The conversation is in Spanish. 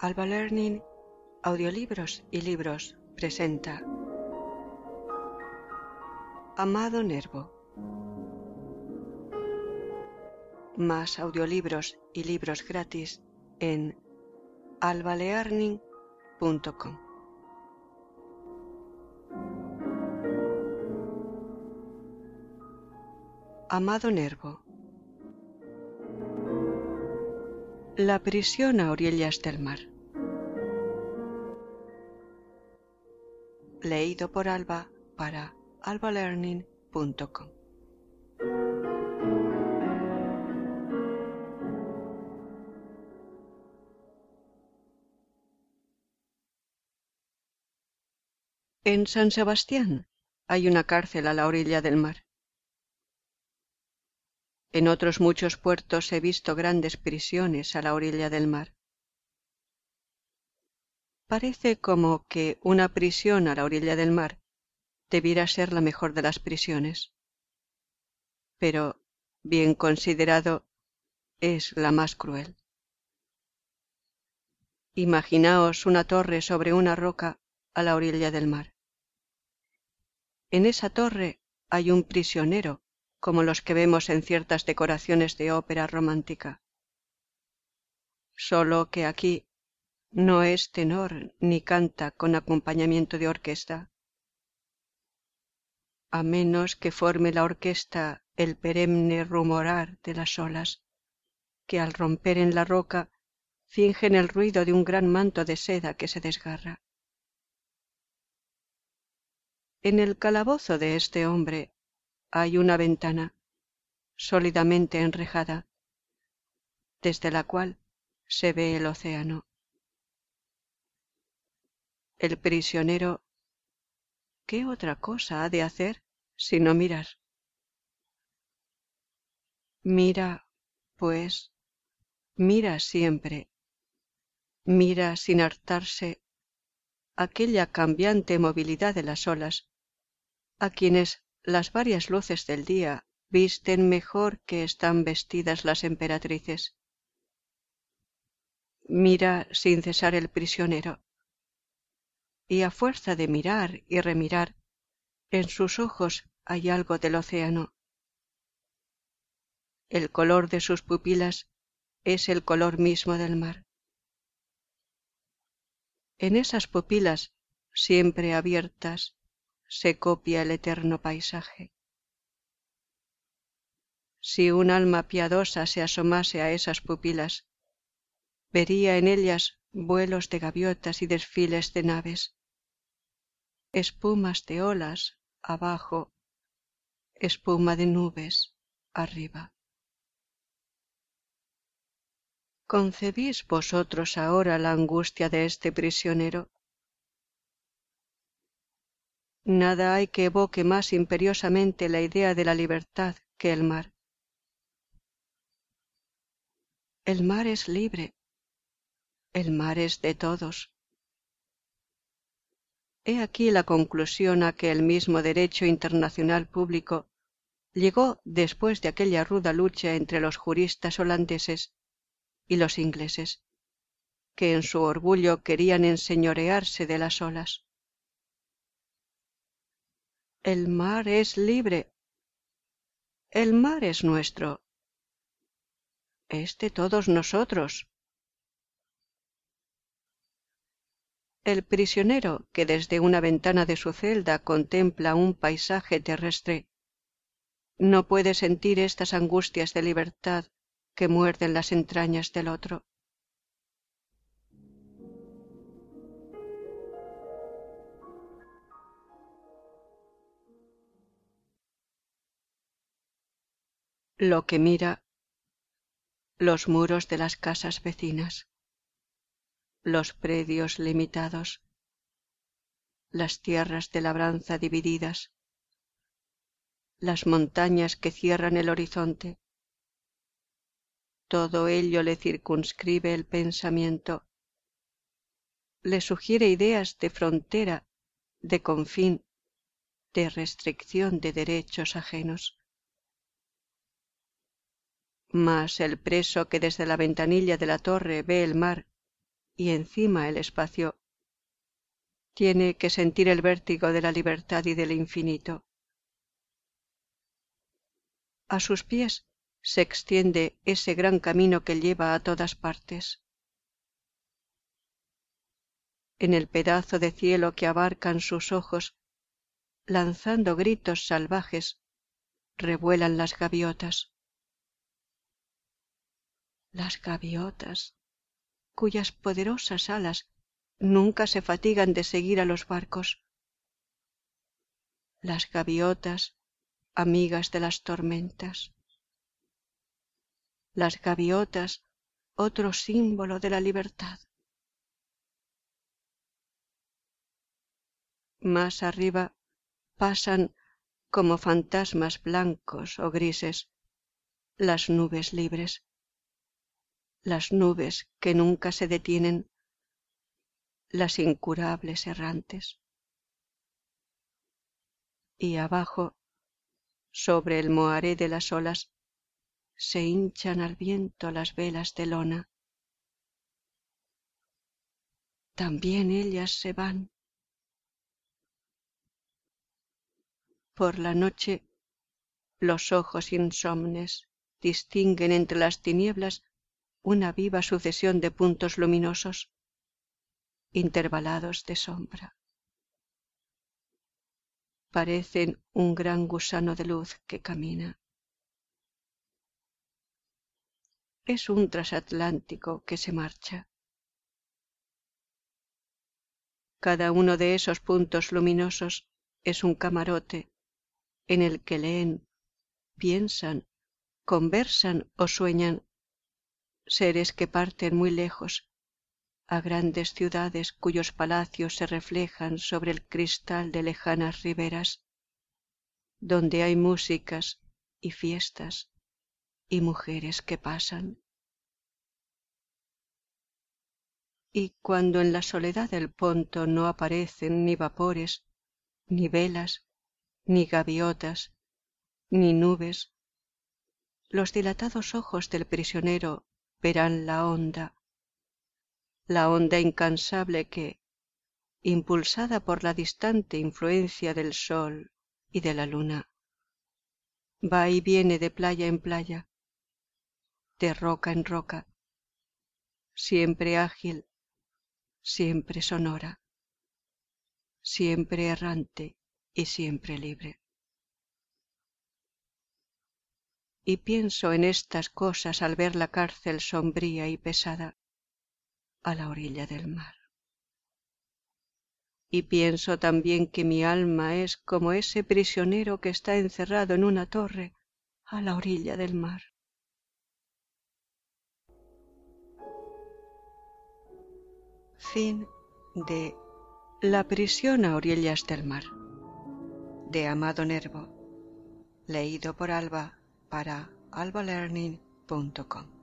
Alba Learning, Audiolibros y Libros presenta Amado Nervo. Más audiolibros y libros gratis en albalearning.com. Amado Nervo. La prisión a orillas del mar. Leído por Alba para albalearning.com. En San Sebastián hay una cárcel a la orilla del mar. En otros muchos puertos he visto grandes prisiones a la orilla del mar. Parece como que una prisión a la orilla del mar debiera ser la mejor de las prisiones, pero, bien considerado, es la más cruel. Imaginaos una torre sobre una roca a la orilla del mar. En esa torre hay un prisionero, como los que vemos en ciertas decoraciones de ópera romántica. Solo que aquí no es tenor ni canta con acompañamiento de orquesta, a menos que forme la orquesta el perenne rumorar de las olas, que al romper en la roca fingen el ruido de un gran manto de seda que se desgarra. En el calabozo de este hombre hay una ventana sólidamente enrejada, desde la cual se ve el océano. El prisionero, ¿qué otra cosa ha de hacer sino mirar? Mira, pues, mira siempre, mira sin hartarse aquella cambiante movilidad de las olas, a quienes las varias luces del día visten mejor que están vestidas las emperatrices. Mira sin cesar el prisionero, y a fuerza de mirar y remirar, en sus ojos hay algo del océano. El color de sus pupilas es el color mismo del mar. En esas pupilas, siempre abiertas, se copia el eterno paisaje. Si un alma piadosa se asomase a esas pupilas, vería en ellas vuelos de gaviotas y desfiles de naves, espumas de olas abajo, espuma de nubes arriba. ¿Concebís vosotros ahora la angustia de este prisionero? Nada hay que evoque más imperiosamente la idea de la libertad que el mar. El mar es libre, el mar es de todos. He aquí la conclusión a que el mismo derecho internacional público llegó después de aquella ruda lucha entre los juristas holandeses y los ingleses, que en su orgullo querían enseñorearse de las olas. El mar es libre, el mar es nuestro, es de todos nosotros. El prisionero que desde una ventana de su celda contempla un paisaje terrestre no puede sentir estas angustias de libertad que muerden las entrañas del otro. Lo que mira, los muros de las casas vecinas, los predios limitados, las tierras de labranza divididas, las montañas que cierran el horizonte, todo ello le circunscribe el pensamiento, le sugiere ideas de frontera, de confín, de restricción de derechos ajenos. Mas el preso que desde la ventanilla de la torre ve el mar y encima el espacio, tiene que sentir el vértigo de la libertad y del infinito. A sus pies se extiende ese gran camino que lleva a todas partes. En el pedazo de cielo que abarcan sus ojos, lanzando gritos salvajes, revuelan las gaviotas. Las gaviotas, cuyas poderosas alas nunca se fatigan de seguir a los barcos. Las gaviotas, amigas de las tormentas. Las gaviotas, otro símbolo de la libertad. Más arriba pasan como fantasmas blancos o grises las nubes libres, las nubes que nunca se detienen, las incurables errantes. Y abajo, sobre el moaré de las olas, se hinchan al viento las velas de lona. También ellas se van. Por la noche, los ojos insomnes distinguen entre las tinieblas una viva sucesión de puntos luminosos, intervalados de sombra. Parecen un gran gusano de luz que camina. Es un transatlántico que se marcha. Cada uno de esos puntos luminosos es un camarote en el que leen, piensan, conversan o sueñan seres que parten muy lejos a grandes ciudades cuyos palacios se reflejan sobre el cristal de lejanas riberas, donde hay músicas y fiestas y mujeres que pasan. Y cuando en la soledad del ponto no aparecen ni vapores, ni velas, ni gaviotas, ni nubes, los dilatados ojos del prisionero verán la onda incansable que, impulsada por la distante influencia del sol y de la luna, va y viene de playa en playa, de roca en roca, siempre ágil, siempre sonora, siempre errante y siempre libre. Y pienso en estas cosas al ver la cárcel sombría y pesada a la orilla del mar. Y pienso también que mi alma es como ese prisionero que está encerrado en una torre a la orilla del mar. Fin de La prisión a orillas del mar, de Amado Nervo, leído por Alba para albalearning.com.